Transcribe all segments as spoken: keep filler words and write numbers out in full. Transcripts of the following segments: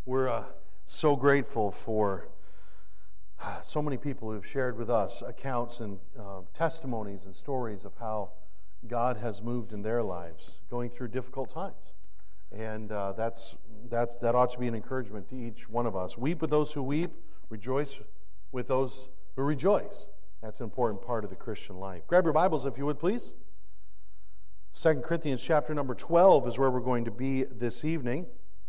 We're uh, so grateful for uh, so many people who have shared with us accounts and uh, testimonies and stories of how God has moved in their lives, going through difficult times. And uh, that's, that's, that ought to be an encouragement to each one of us. Weep with those who weep, rejoice with those who rejoice. That's an important part of the Christian life. Grab your Bibles if you would, please. Second Corinthians chapter number twelve is where we're going to be this evening.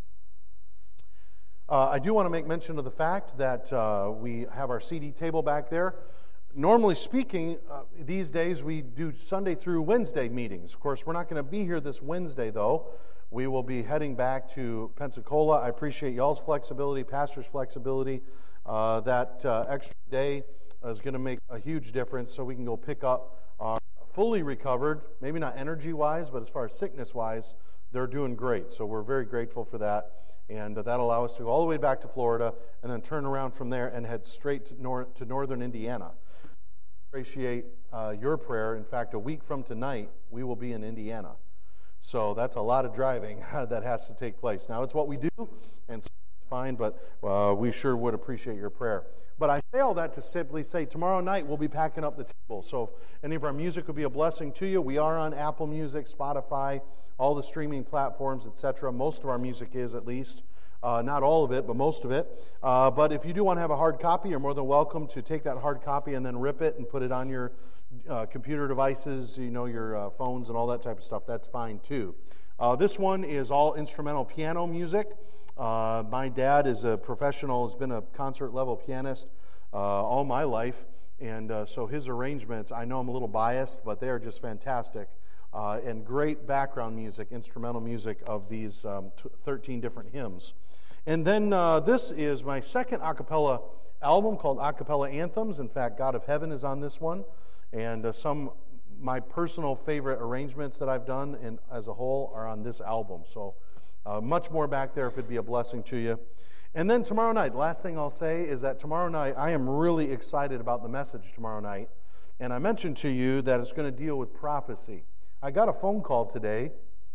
Uh, I do want to make mention of the fact that uh, we have our C D table back there. Normally speaking, uh, these days we do Sunday through Wednesday meetings. Of course, we're not going to be here this Wednesday, though. We will be heading back to Pensacola. I appreciate y'all's flexibility, pastor's flexibility. Uh, that uh, extra day is going to make a huge difference so we can go pick up our fully recovered, maybe not energy-wise, but as far as sickness-wise, they're doing great. So we're very grateful for that. And that'll allow us to go all the way back to Florida and then turn around from there and head straight to, nor- to northern Indiana. Appreciate uh, your prayer. In fact, a week from tonight, we will be in Indiana. So that's a lot of driving that has to take place. Now, it's what we do, and so it's fine, but uh, we sure would appreciate your prayer. But I say all that to simply say tomorrow night we'll be packing up the table. So if any of our music will be a blessing to you, we are on Apple Music, Spotify, all the streaming platforms, et cetera. Most of our music is, at least. Uh, not all of it, but most of it. Uh, but if you do want to have a hard copy, you're more than welcome to take that hard copy and then rip it and put it on your uh, computer devices, you know, your uh, phones and all that type of stuff. That's fine, too. Uh, this one is all instrumental piano music. Uh, my dad is a professional, has been a concert-level pianist uh, all my life. And uh, so his arrangements, I know I'm a little biased, but they are just fantastic. Uh, and great background music, instrumental music of these um, t- thirteen different hymns. And then uh, this is my second a cappella album called A Cappella Anthems. In fact, God of Heaven is on this one. And uh, some my personal favorite arrangements that I've done in, as a whole are on this album. So uh, much more back there if it'd be a blessing to you. And then tomorrow night, last thing I'll say is that tomorrow night, I am really excited about the message tomorrow night. And I mentioned to you that it's going to deal with prophecy. I got a phone call today,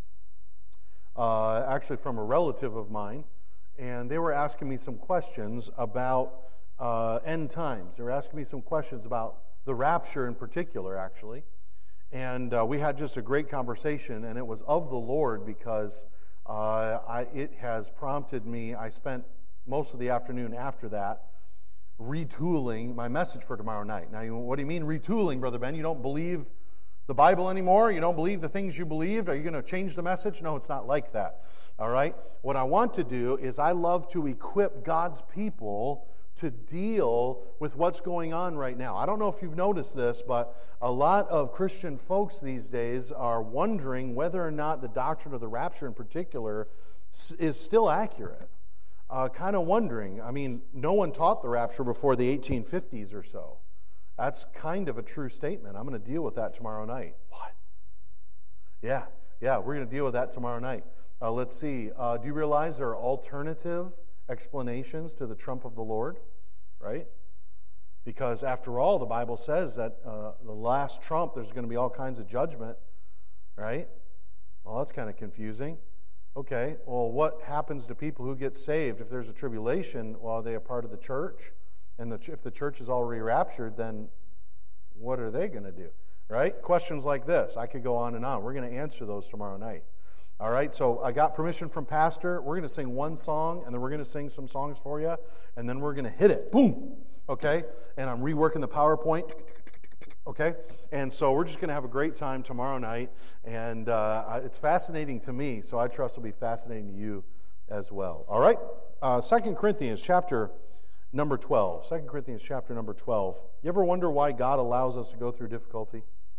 uh, actually from a relative of mine, and they were asking me some questions about uh, end times. They were asking me some questions about the rapture in particular, actually. And uh, we had just a great conversation, and it was of the Lord because uh, I, it has prompted me. I spent most of the afternoon after that retooling my message for tomorrow night. Now, you, what do you mean retooling, Brother Ben? You don't believe the Bible anymore? You don't believe the things you believed? Are you going to change the message? No, it's not like that. All right? What I want to do is I love to equip God's people to deal with what's going on right now. I don't know if you've noticed this, but a lot of Christian folks these days are wondering whether or not the doctrine of the rapture in particular is still accurate. Uh, kind of wondering. I mean, no one taught the rapture before the eighteen fifties or so. That's kind of a true statement. I'm going to deal with that tomorrow night. What? Yeah, yeah, we're going to deal with that tomorrow night. Uh, let's see. Uh, do you realize there are alternative explanations to the trump of the Lord? Right? Because after all, the Bible says that uh, the last trump, there's going to be all kinds of judgment. Right? Well, that's kind of confusing. Okay, well, what happens to people who get saved if there's a tribulation? Well, are they a part of the church? And the, if the church is already raptured, then what are they going to do? Right? Questions like this. I could go on and on. We're going to answer those tomorrow night. All right, so I got permission from Pastor. We're going to sing one song, and then we're going to sing some songs for you, and then we're going to hit it. Boom! Okay? And I'm reworking the PowerPoint. Okay? And so we're just going to have a great time tomorrow night, and uh, it's fascinating to me, so I trust it'll be fascinating to you as well. All right? Uh, Second Corinthians chapter number twelve. Second Corinthians chapter number twelve. You ever wonder why God allows us to go through difficulty?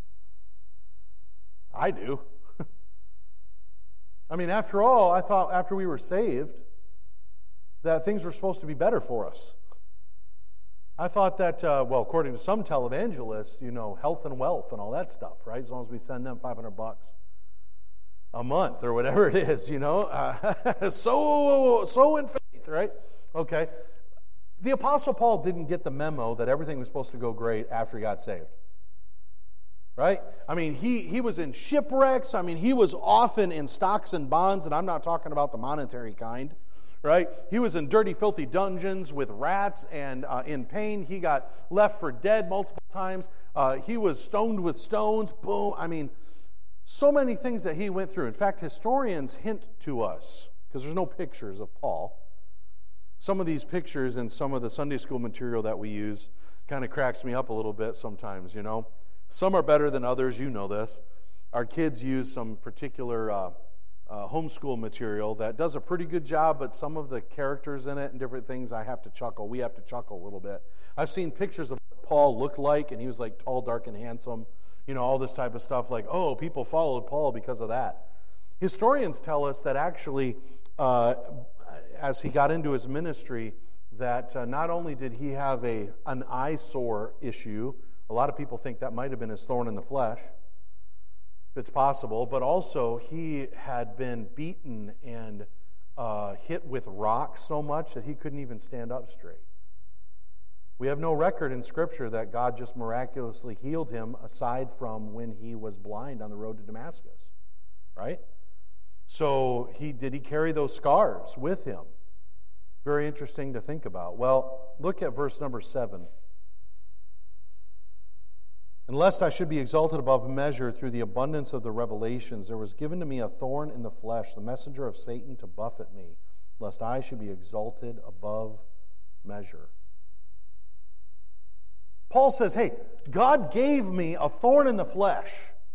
I do. I mean, after all, I thought after we were saved that things were supposed to be better for us. I thought that, uh, well, according to some televangelists, you know, health and wealth and all that stuff, right? As long as we send them five hundred bucks a month or whatever it is, you know. Uh, so, so in faith, right? Okay. The Apostle Paul didn't get the memo that everything was supposed to go great after he got saved. Right? I mean, he, he was in shipwrecks. I mean, he was often in stocks and bonds, and I'm not talking about the monetary kind. right? He was in dirty, filthy dungeons with rats and uh, in pain. He got left for dead multiple times. Uh, he was stoned with stones. Boom. I mean, so many things that he went through. In fact, historians hint to us, because there's no pictures of Paul. Some of these pictures and some of the Sunday school material that we use kind of cracks me up a little bit sometimes, you know. Some are better than others, you know this. Our kids use some particular uh, uh, homeschool material that does a pretty good job, but some of the characters in it and different things, I have to chuckle. We have to chuckle a little bit. I've seen pictures of what Paul looked like, and he was like tall, dark, and handsome. You know, all this type of stuff like, oh, people followed Paul because of that. Historians tell us that actually, uh, as he got into his ministry, that uh, not only did he have a an eyesore issue, a lot of people think that might have been his thorn in the flesh. It's possible, but also he had been beaten and uh, hit with rocks so much that he couldn't even stand up straight. We have no record in Scripture that God just miraculously healed him aside from when he was blind on the road to Damascus, right? So he did he carry those scars with him? Very interesting to think about. Well, look at verse number seven. And lest I should be exalted above measure through the abundance of the revelations, there was given to me a thorn in the flesh, the messenger of Satan to buffet me, lest I should be exalted above measure. Paul says, hey, God gave me a thorn in the flesh.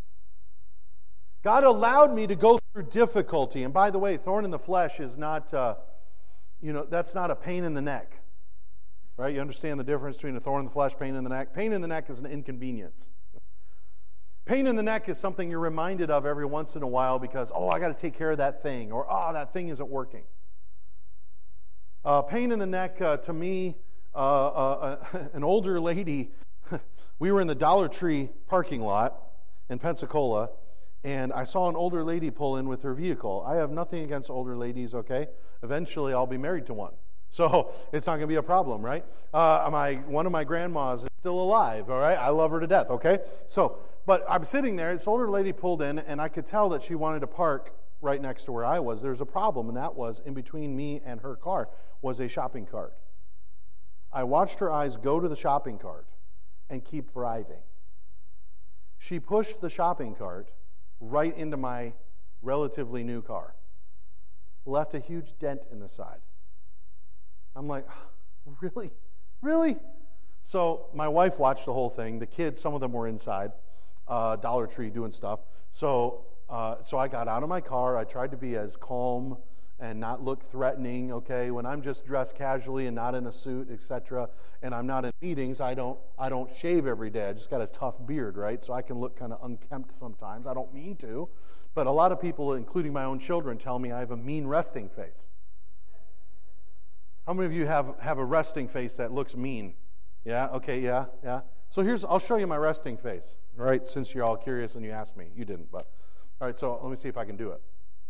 God allowed me to go through difficulty. And by the way, thorn in the flesh is not, uh, you know, that's not a pain in the neck. Right? You understand the difference between a thorn in the flesh, pain in the neck? Pain in the neck is an inconvenience. Pain in the neck is something you're reminded of every once in a while because, oh, I got to take care of that thing, or, oh, that thing isn't working. Uh, pain in the neck, uh, to me, uh, uh, uh, an older lady, we were in the Dollar Tree parking lot in Pensacola, and I saw an older lady pull in with her vehicle. I have nothing against older ladies, okay? Eventually, I'll be married to one. So it's not going to be a problem, right? Uh, my one of my grandmas is still alive, all right? I love her to death, okay? So, but I'm sitting there, this older lady pulled in, and I could tell that she wanted to park right next to where I was. There's a problem, and that was in between me and her car was a shopping cart. I watched her eyes go to the shopping cart and keep driving. She pushed the shopping cart right into my relatively new car, left a huge dent in the side. I'm like, really? Really? So my wife watched the whole thing. The kids, some of them were inside, uh, Dollar Tree doing stuff. So uh, so I got out of my car. I tried to be as calm and not look threatening, okay? When I'm just dressed casually and not in a suit, et cetera, and I'm not in meetings, I don't I don't shave every day. I just got a tough beard, right? So I can look kind of unkempt sometimes. I don't mean to. But a lot of people, including my own children, tell me I have a mean resting face. How many of you have, have a resting face that looks mean? Yeah? Okay, yeah, yeah. So here's, I'll show you my resting face, all right, since you're all curious and you asked me. You didn't, but. All right, so let me see if I can do it.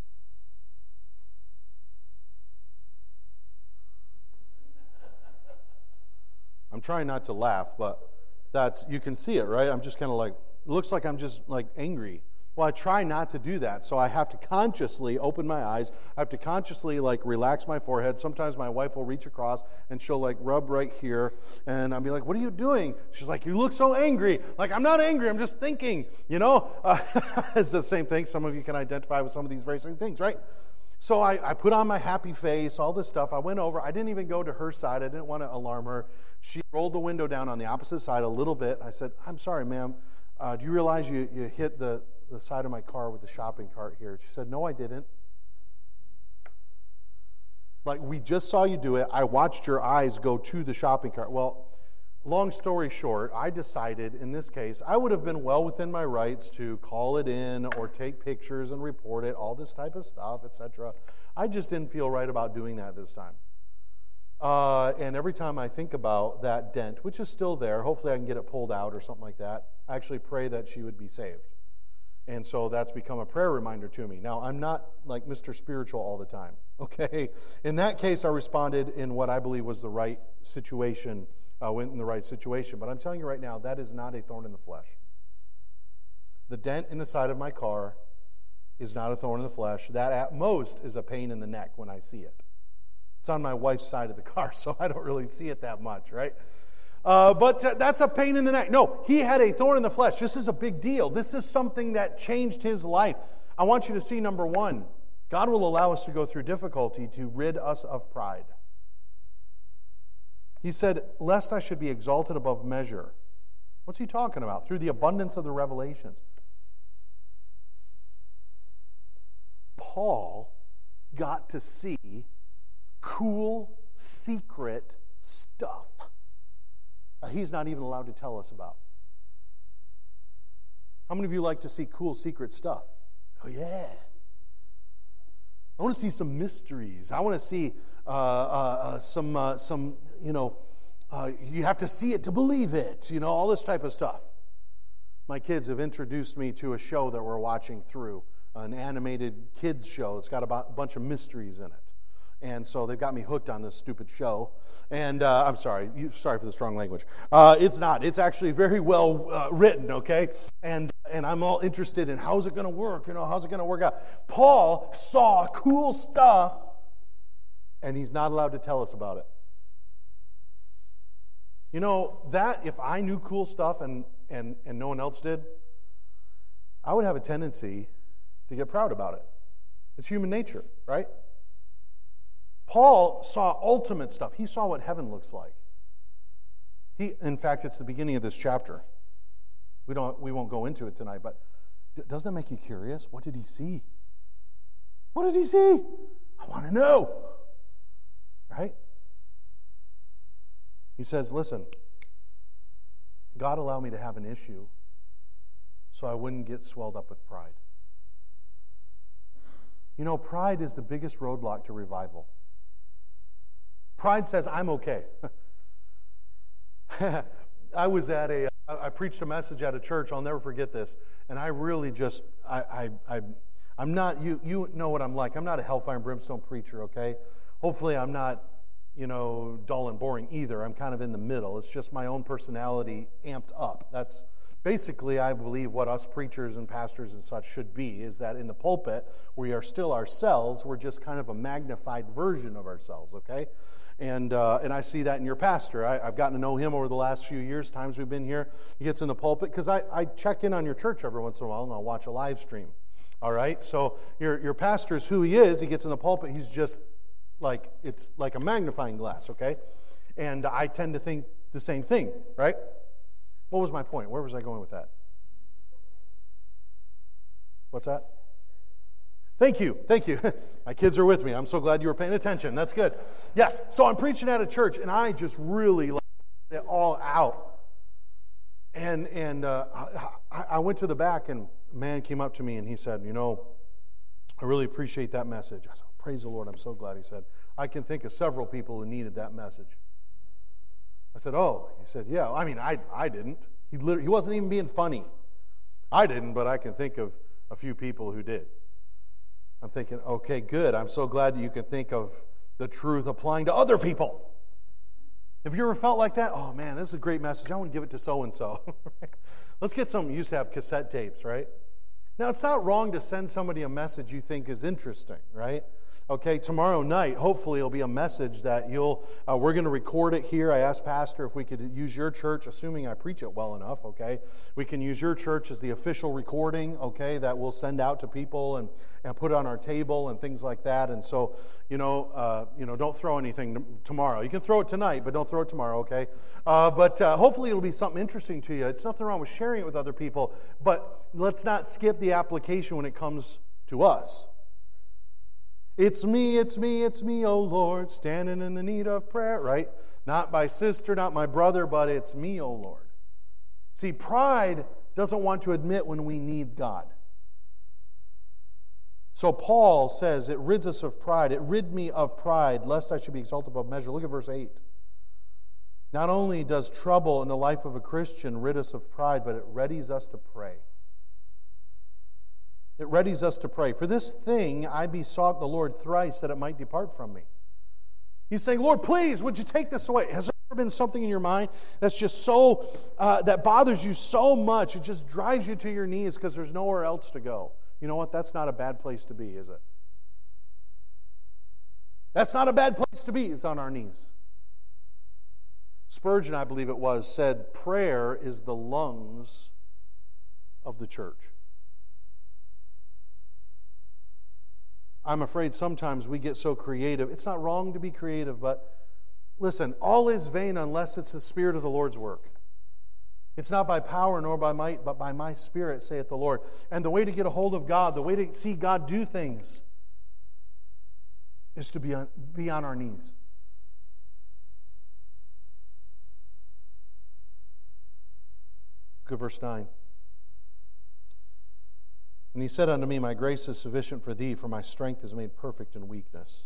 I'm trying not to laugh, but that's, you can see it, right? I'm just kind of like, it looks like I'm just like angry. Well, I try not to do that, so I have to consciously open my eyes. I have to consciously, like, relax my forehead. Sometimes my wife will reach across, and she'll, like, rub right here, and I'll be like, what are you doing? She's like, you look so angry. Like, I'm not angry. I'm just thinking, you know? Uh, it's the same thing. Some of you can identify with some of these very same things, right? So I, I put on my happy face, all this stuff. I went over. I didn't even go to her side. I didn't want to alarm her. She rolled the window down on the opposite side a little bit. I said, I'm sorry, ma'am. Uh, do you realize you, you hit the... the side of my car with the shopping cart here? She said, no, I didn't. Like, we just saw you do it. I watched your eyes go to the shopping cart. Well, long story short, I decided in this case, I would have been well within my rights to call it in or take pictures and report it, all this type of stuff, et cetera. I just didn't feel right about doing that this time. Uh, and every time I think about that dent, which is still there, hopefully I can get it pulled out or something like that, I actually pray that she would be saved. And so that's become a prayer reminder to me. Now, I'm not like Mister Spiritual all the time, okay? In that case, I responded in what I believe was the right situation, uh, went in the right situation. But I'm telling you right now, that is not a thorn in the flesh. The dent in the side of my car is not a thorn in the flesh. That at most is a pain in the neck when I see it. It's on my wife's side of the car, so I don't really see it that much, right? Uh, but uh, that's a pain in the neck. No, he had a thorn in the flesh. This is a big deal. This is something that changed his life. I want you to see, number one, God will allow us to go through difficulty to rid us of pride. He said, lest I should be exalted above measure. What's he talking about? Through the abundance of the revelations. Paul got to see cool, secret stuff that he's not even allowed to tell us about. How many of you like to see cool, secret stuff? Oh, yeah. I want to see some mysteries. I want to see uh, uh, uh, some, uh, some, you know, uh, you have to see it to believe it, you know, all this type of stuff. My kids have introduced me to a show that we're watching through, an animated kids show. It's got about a bunch of mysteries in it. And so they've got me hooked on this stupid show. And uh, I'm sorry, you, sorry for the strong language. Uh, it's not. It's actually very well uh, written, okay? And and I'm all interested in how's it going to work? You know, how's it going to work out? Paul saw cool stuff, and he's not allowed to tell us about it. You know, that, if I knew cool stuff and, and, and no one else did, I would have a tendency to get proud about it. It's human nature, right? Paul saw ultimate stuff. He saw what heaven looks like. He, in fact, it's the beginning of this chapter. We don't, we won't go into it tonight, but doesn't that make you curious? What did he see? What did he see? I want to know. Right? He says, listen, God allowed me to have an issue so I wouldn't get swelled up with pride. You know, pride is the biggest roadblock to revival. Pride says, I'm okay. I was at a, I preached a message at a church, I'll never forget this, and I really just, I, I, I, I'm not, you, you know what I'm like, I'm not a hellfire and brimstone preacher, okay? Hopefully I'm not, you know, dull and boring either. I'm kind of in the middle. It's just my own personality amped up. That's basically, I believe, what us preachers and pastors and such should be, is that in the pulpit, we are still ourselves, we're just kind of a magnified version of ourselves, okay? And uh, and I see that in your pastor. I, I've gotten to know him over the last few years, times we've been here. He gets in the pulpit, because I, I check in on your church every once in a while, and I'll watch a live stream. All right? So your, your pastor is who he is. He gets in the pulpit, he's just like, it's like a magnifying glass, okay? And I tend to think the same thing, right? What was my point? Where was I going with that? What's that? Thank you. Thank you. My kids are with me. I'm so glad you were paying attention. That's good. Yes. So I'm preaching at a church, and I just really let it all out. And and uh, I, I went to the back, and a man came up to me, and he said, you know, I really appreciate that message. I said, praise the Lord. I'm so glad. He said, I can think of several people who needed that message. I said, oh. He said, yeah. I mean, I I didn't. He literally, he wasn't even being funny. I didn't, but I can think of a few people who did. I'm thinking, okay, good. I'm so glad that you can think of the truth applying to other people. Have you ever felt like that? Oh, man, this is a great message. I want to give it to so-and-so. Let's get some. You used to have cassette tapes, right? Now, it's not wrong to send somebody a message you think is interesting, right? Okay, tomorrow night, hopefully it'll be a message that you'll, uh, we're going to record it here. I asked Pastor if we could use your church, assuming I preach it well enough, okay? We can use your church as the official recording, okay, that we'll send out to people and, and put on our table and things like that. And so, you know, uh, you know, don't throw anything t- tomorrow. You can throw it tonight, but don't throw it tomorrow, okay? Uh, but uh, hopefully it'll be something interesting to you. It's nothing wrong with sharing it with other people, but let's not skip the application when it comes to us. It's me, it's me, it's me, oh Lord, standing in the need of prayer, right? Not my sister, not my brother, but it's me, oh Lord. See, pride doesn't want to admit when we need God. So Paul says, it rids us of pride. It rid me of pride, lest I should be exalted above measure. Look at verse eight. Not only does trouble in the life of a Christian rid us of pride, but it readies us to pray. It readies us to pray. For this thing I besought the Lord thrice that it might depart from me. He's saying, Lord, please, would you take this away? Has there ever been something in your mind that's just so, uh, that bothers you so much, it just drives you to your knees because there's nowhere else to go? You know what? That's not a bad place to be, is it? That's not a bad place to be, is on our knees. Spurgeon, I believe it was, said, prayer is the lungs of the church. I'm afraid sometimes we get so creative. It's not wrong to be creative, but listen, all is vain unless it's the Spirit of the Lord's work. It's not by power nor by might, but by my Spirit, saith the Lord. And the way to get a hold of God, the way to see God do things, is to be on, be on our knees. Look at verse nine. And he said unto me, my grace is sufficient for thee, for my strength is made perfect in weakness.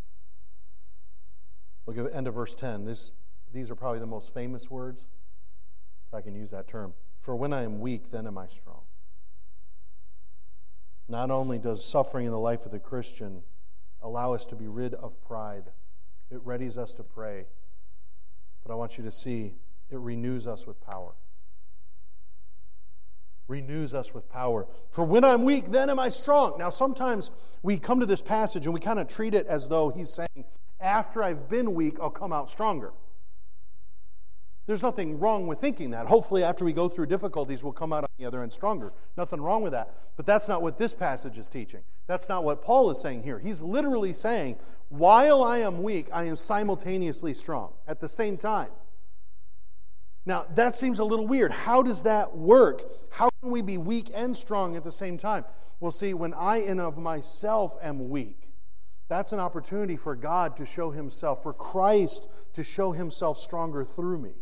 Look at the end of verse ten. This, these are probably the most famous words, if I can use that term. For when I am weak, then am I strong. Not only does suffering in the life of the Christian allow us to be rid of pride, it readies us to pray, but I want you to see it renews us with power. Renews us with power. For when I'm weak, then am I strong. Now, sometimes we come to this passage and we kind of treat it as though he's saying, after I've been weak, I'll come out stronger. There's nothing wrong with thinking that. Hopefully, after we go through difficulties, we'll come out on the other end stronger. Nothing wrong with that. But that's not what this passage is teaching. That's not what Paul is saying here. He's literally saying, while I am weak, I am simultaneously strong at the same time. Now, that seems a little weird. How does that work? How can we be weak and strong at the same time? Well, see, when I in of myself am weak, that's an opportunity for God to show Himself, for Christ to show Himself stronger through me.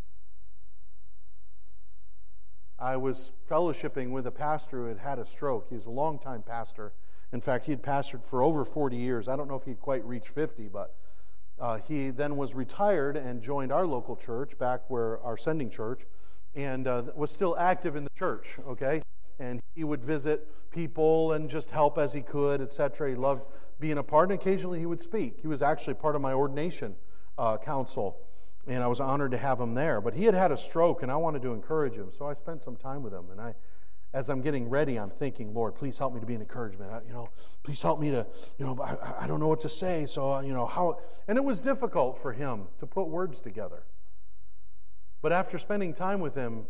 I was fellowshipping with a pastor who had had a stroke. He was a longtime pastor. In fact, he had pastored for over forty years. I don't know if he'd quite reached fifty, but Uh, he then was retired and joined our local church, back where our sending church, and uh, was still active in the church, okay? And he would visit people and just help as he could, et cetera. He loved being a part, and occasionally he would speak. He was actually part of my ordination uh, council, and I was honored to have him there. But he had had a stroke, and I wanted to encourage him, so I spent some time with him, and I as I'm getting ready, I'm thinking, Lord, please help me to be an encouragement. I, you know, please help me to, you know, I, I don't know what to say. So, uh, you know, how, and it was difficult for him to put words together. But after spending time with him,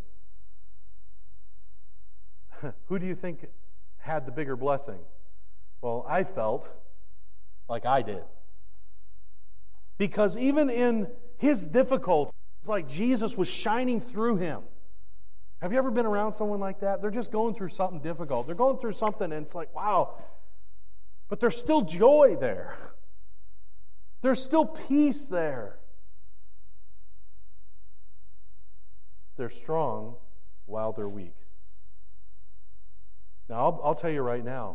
who do you think had the bigger blessing? Well, I felt like I did. Because even in his difficulty, it's like Jesus was shining through him. Have you ever been around someone like that? They're just going through something difficult. They're going through something and it's like, wow. But there's still joy there. There's still peace there. They're strong while they're weak. Now, I'll, I'll tell you right now,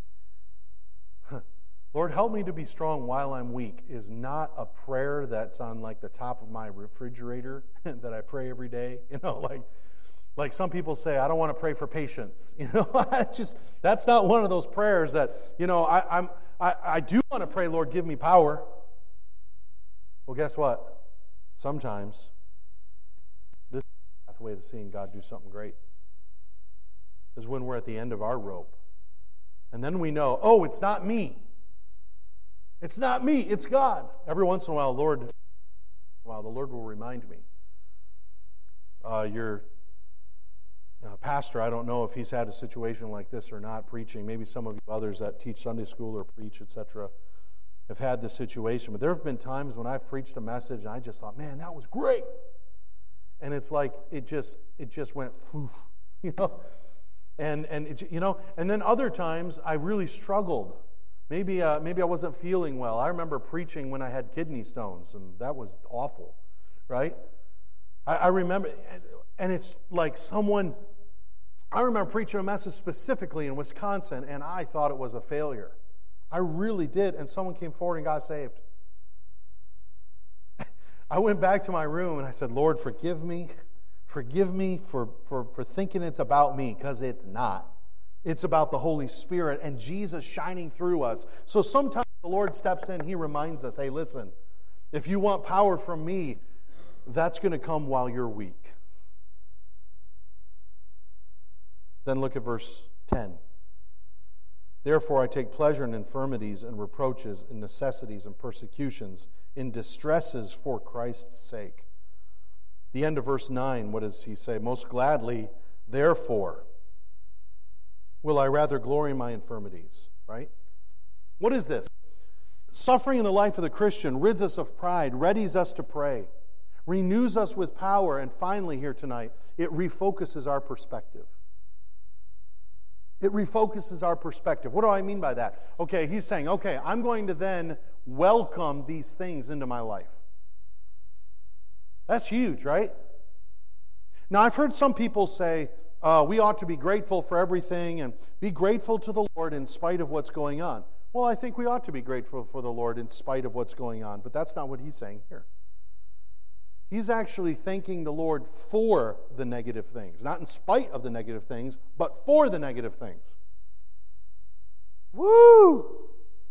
Lord, help me to be strong while I'm weak is not a prayer that's on like the top of my refrigerator that I pray every day. You know, like, Like some people say, I don't want to pray for patience. You know, I just that's not one of those prayers that, you know, I, I'm I, I do want to pray, Lord, give me power. Well, guess what? Sometimes this is the pathway to seeing God do something great is when we're at the end of our rope. And then we know, oh, it's not me. It's not me, it's God. Every once in a while, Lord, well, the Lord will remind me. Uh, you're Uh, pastor, I don't know if he's had a situation like this or not, preaching. Maybe some of you others that teach Sunday school or preach, et cetera, have had this situation. But there have been times when I've preached a message and I just thought, man, that was great. And it's like it just it just went foof, you know. And and it, you know, and then other times I really struggled. Maybe uh, maybe I wasn't feeling well. I remember preaching when I had kidney stones, and that was awful, right? I, I remember, and it's like someone. I remember preaching a message specifically in Wisconsin, and I thought it was a failure. I really did, and someone came forward and got saved. I went back to my room and I said, Lord, forgive me. Forgive me for, for, for thinking it's about me, because it's not. It's about the Holy Spirit and Jesus shining through us. So sometimes the Lord steps in, He reminds us, hey, listen, if you want power from me, that's going to come while you're weak. Then look at verse ten. Therefore I take pleasure in infirmities and reproaches, in necessities and persecutions, in distresses for Christ's sake. The end of verse nine, what does he say? Most gladly, therefore, will I rather glory in my infirmities, right? What is this? Suffering in the life of the Christian rids us of pride, readies us to pray, renews us with power, and finally here tonight, it refocuses our perspective. It refocuses our perspective. What do I mean by that? Okay, he's saying, okay, I'm going to then welcome these things into my life. That's huge, right? Now, I've heard some people say, uh, we ought to be grateful for everything and be grateful to the Lord in spite of what's going on. Well, I think we ought to be grateful for the Lord in spite of what's going on, but that's not what he's saying here. He's actually thanking the Lord for the negative things. Not in spite of the negative things, but for the negative things. Woo!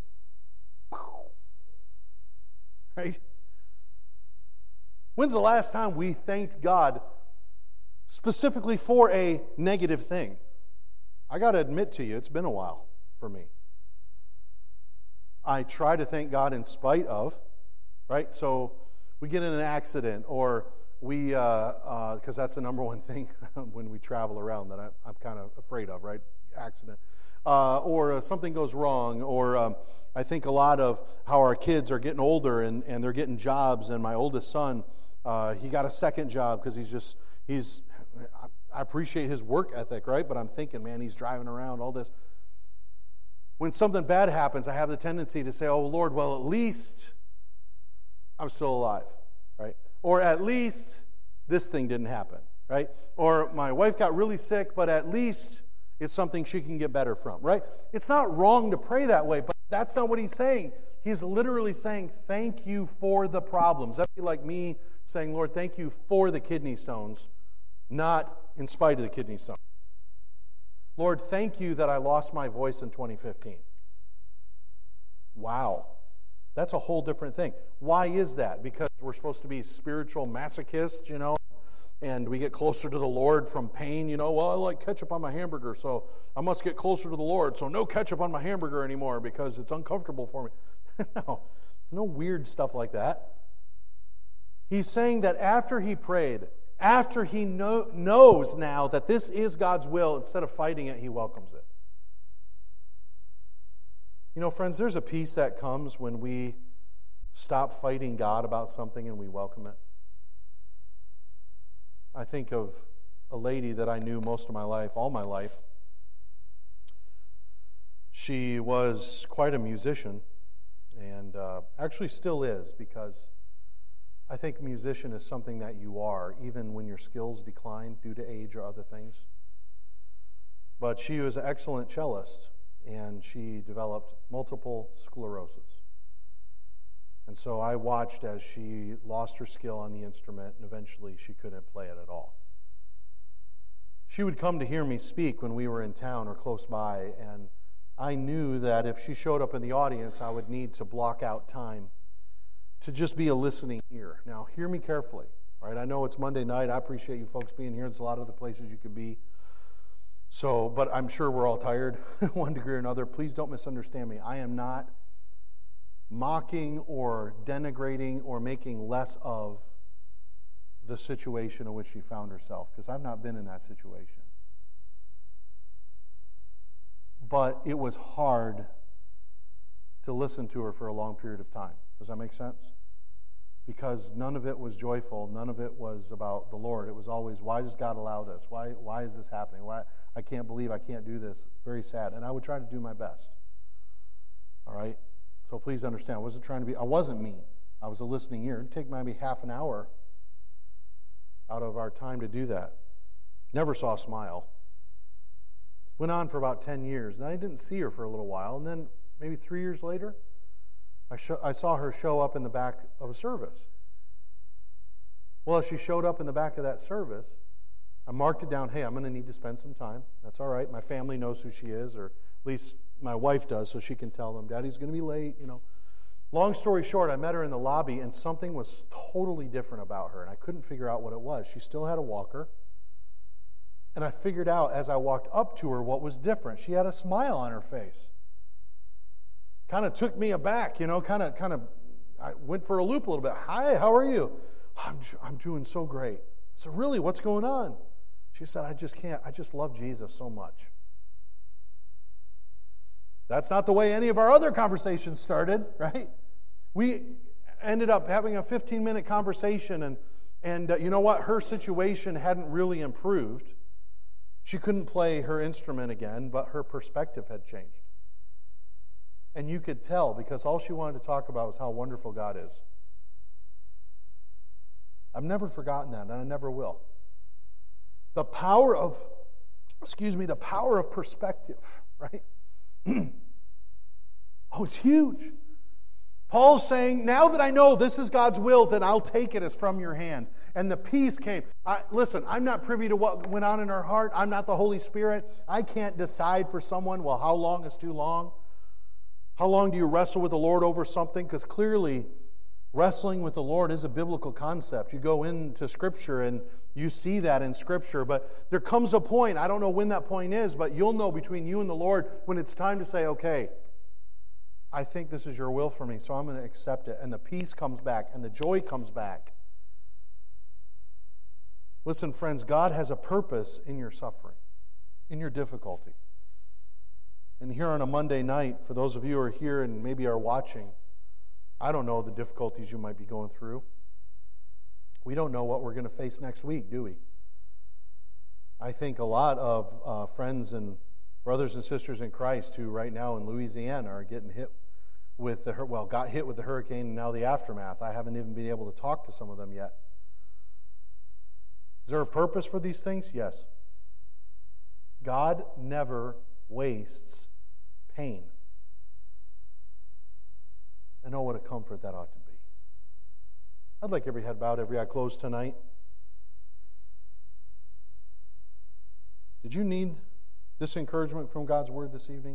Right? When's the last time we thanked God specifically for a negative thing? I got to admit to you, it's been a while for me. I try to thank God in spite of, right? So we get in an accident, or we, because uh, uh, that's the number one thing when we travel around that I, I'm kind of afraid of, right? Accident. Uh, or uh, something goes wrong, or um, I think a lot of how our kids are getting older and, and they're getting jobs, and my oldest son, uh, he got a second job because he's just, he's, I appreciate his work ethic, right? But I'm thinking, man, he's driving around, all this. When something bad happens, I have the tendency to say, oh, Lord, well, at least I'm still alive, right? Or at least this thing didn't happen, right? Or my wife got really sick, but at least it's something she can get better from, right? It's not wrong to pray that way, but that's not what he's saying. He's literally saying, thank you for the problems. That'd be like me saying, Lord, thank you for the kidney stones, not in spite of the kidney stones. Lord, thank you that I lost my voice in twenty fifteen. Wow. That's a whole different thing. Why is that? Because we're supposed to be spiritual masochists, you know, and we get closer to the Lord from pain, you know. Well, I like ketchup on my hamburger, so I must get closer to the Lord, so no ketchup on my hamburger anymore because it's uncomfortable for me. No, there's no weird stuff like that. He's saying that after he prayed, after he know, knows now that this is God's will, instead of fighting it, he welcomes it. You know, friends, there's a peace that comes when we stop fighting God about something and we welcome it. I think of a lady that I knew most of my life, all my life. She was quite a musician, and uh, actually still is, because I think musician is something that you are, even when your skills decline due to age or other things. But she was an excellent cellist, and she developed multiple sclerosis. And so I watched as she lost her skill on the instrument, and eventually she couldn't play it at all. She would come to hear me speak when we were in town or close by, and I knew that if she showed up in the audience, I would need to block out time to just be a listening ear. Now, hear me carefully, right? I know it's Monday night. I appreciate you folks being here. There's a lot of other places you could be. So, but I'm sure we're all tired, one degree or another. Please don't misunderstand me. I am not mocking or denigrating or making less of the situation in which she found herself, because I've not been in that situation. But it was hard to listen to her for a long period of time. Does that make sense? Because none of it was joyful. None of it was about the Lord. It was always, why does God allow this? Why, why is this happening? Why I can't believe I can't do this. Very sad. And I would try to do my best. All right? So please understand, I wasn't trying to be, I wasn't mean. I was a listening ear. It'd take maybe half an hour out of our time to do that. Never saw a smile. Went on for about ten years. And I didn't see her for a little while. And then maybe three years later, I, sh- I saw her show up in the back of a service. Well, as she showed up in the back of that service, I marked it down, hey, I'm going to need to spend some time. That's all right. My family knows who she is, or at least my wife does, so she can tell them, Daddy's going to be late, you know. Long story short, I met her in the lobby, and something was totally different about her, and I couldn't figure out what it was. She still had a walker, and I figured out as I walked up to her what was different. She had a smile on her face. kind of took me aback, you know, kind of, kind of, I went for a loop a little bit. Hi, how are you? I'm, I'm doing so great. I said, really, what's going on? She said, I just can't, I just love Jesus so much. That's not the way any of our other conversations started, right? We ended up having a fifteen-minute conversation, and, and uh, you know what? Her situation hadn't really improved. She couldn't play her instrument again, but her perspective had changed. And you could tell, because all she wanted to talk about was how wonderful God is. I've never forgotten that, and I never will. The power of, excuse me, the power of perspective, right? Oh, it's huge. Paul's saying, now that I know this is God's will, then I'll take it as from your hand. And the peace came. I, listen, I'm not privy to what went on in her heart. I'm not the Holy Spirit. I can't decide for someone, well, how long is too long? How long do you wrestle with the Lord over something? Because clearly, wrestling with the Lord is a biblical concept. You go into Scripture and you see that in Scripture. But there comes a point, I don't know when that point is, but you'll know between you and the Lord when it's time to say, okay, I think this is your will for me, so I'm going to accept it. And the peace comes back, and the joy comes back. Listen, friends, God has a purpose in your suffering, in your difficulty. And here on a Monday night, for those of you who are here and maybe are watching, I don't know the difficulties you might be going through. We don't know what we're going to face next week, do we? I think a lot of uh, friends and brothers and sisters in Christ who right now in Louisiana are getting hit with the, well, got hit with the hurricane and now the aftermath. I haven't even been able to talk to some of them yet. Is there a purpose for these things? Yes. God never wastes pain. And oh, what a comfort that ought to be. I'd like every head bowed, every eye closed tonight. Did you need this encouragement from God's Word this evening?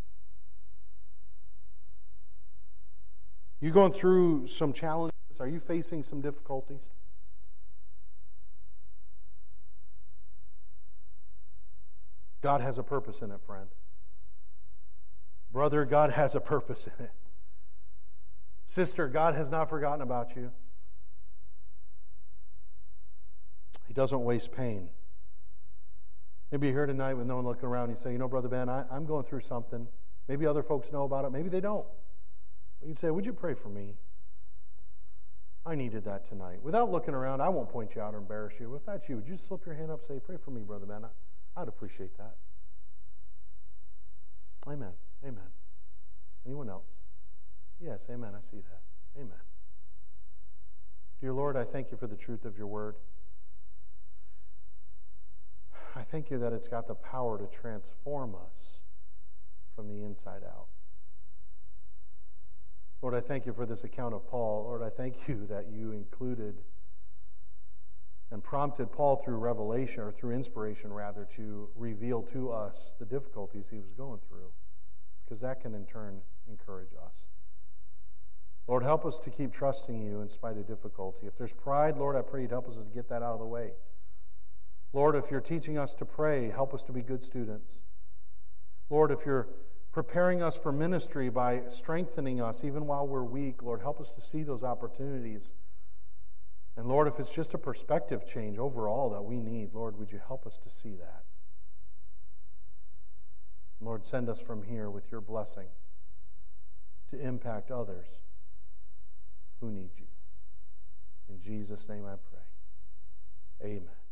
You going through some challenges? Are you facing some difficulties? God has a purpose in it, friend. Brother, God has a purpose in it. Sister, God has not forgotten about you. He doesn't waste pain. Maybe you're here tonight with no one looking around. You say, you know, Brother Ben, I, I'm going through something. Maybe other folks know about it. Maybe they don't. But you'd say, would you pray for me? I needed that tonight. Without looking around, I won't point you out or embarrass you. If that's you, would you slip your hand up and say, pray for me, Brother Ben? I, I'd appreciate that. Amen. Amen. Anyone else? Yes, amen. I see that. Amen. Dear Lord, I thank you for the truth of your word. I thank you that it's got the power to transform us from the inside out. Lord, I thank you for this account of Paul. Lord, I thank you that you included and prompted Paul through revelation, or through inspiration rather, to reveal to us the difficulties he was going through, because that can in turn encourage us. Lord, help us to keep trusting you in spite of difficulty. If there's pride, Lord, I pray you'd help us to get that out of the way. Lord, if you're teaching us to pray, help us to be good students. Lord, if you're preparing us for ministry by strengthening us even while we're weak, Lord, help us to see those opportunities. And Lord, if it's just a perspective change overall that we need, Lord, would you help us to see that? Lord, send us from here with your blessing to impact others who need you. In Jesus' name I pray. Amen.